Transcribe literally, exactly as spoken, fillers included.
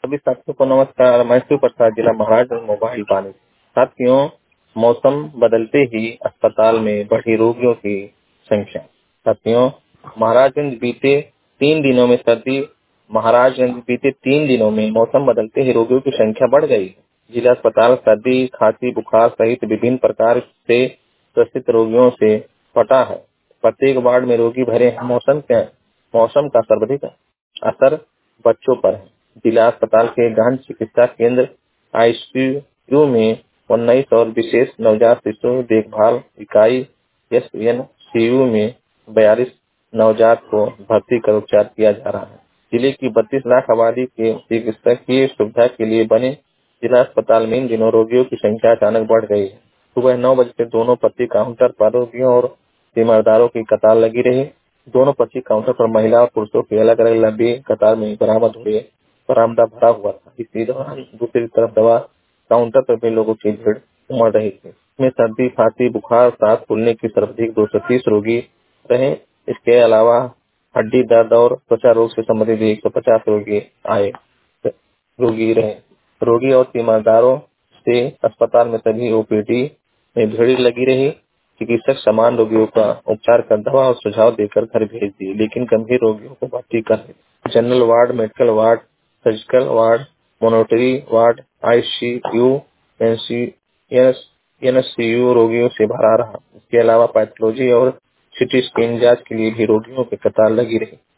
सभी साथियों को नमस्कार। मैं शिव प्रसाद, जिला महाराजगंज मोबाइल पानी। साथियों, मौसम बदलते ही अस्पताल में बढ़ी रोगियों की संख्या। साथियों, महाराजगंज बीते तीन दिनों में सर्दी महाराजगंज बीते तीन दिनों में मौसम बदलते ही रोगियों की संख्या बढ़ गई है। जिला अस्पताल सर्दी, खांसी, बुखार सहित विभिन्न प्रकार से ग्रसित रोगियों से पटा है। प्रत्येक वार्ड में रोगी भरे हैं। मौसम के मौसम का सर्वाधिक असर बच्चों पर है। जिला अस्पताल के गहन चिकित्सा केंद्र आईसीयू में उन्नीस और विशेष नवजात शिशु देखभाल इकाई एस एन सी यू में बयालीस नवजात को भर्ती कर उपचार किया जा रहा है। जिले की बत्तीस लाख आबादी के चिकित्सकीय सुविधा के लिए बने जिला अस्पताल में इन दिनों रोगियों की संख्या अचानक बढ़ गई है। सुबह नौ बजे से दोनों प्रति काउंटर पर रोगियों और तीमारदारों की कतार लगी रही। दोनों प्रति काउंटर पर महिला और पुरुषों की अलग अलग लंबी कतार में बरामद हुए बरामदा भरा हुआ था। इसी दौरान दूसरी तरफ दवा काउंटर पर भी लोगों की भीड़ उमड़ रही थी। इसमें सर्दी, खांसी, बुखार, सांस फूलने की सर्वाधिक दो सौ तीस रोगी रहे। इसके अलावा हड्डी दर्द और त्वचा रोग से संबंधित एक सौ पचास रोगी आए रोगी रहे। रोगी और तीमारदारों से अस्पताल में सभी ओपीडी में भीड़ लगी रही। चिकित्सक समान रोगियों का उपचार कर दवा और सुझाव देकर घर भेज दिए, लेकिन गंभीर रोगियों को भर्ती कर दिया। General ward, medical ward, surgical ward, monitory ward, ICU, NCU रोगियों से भरा रहा। इसके अलावा पैथोलॉजी और सिटी स्कैन जांच के लिए भी रोगियों की कतार लगी रही।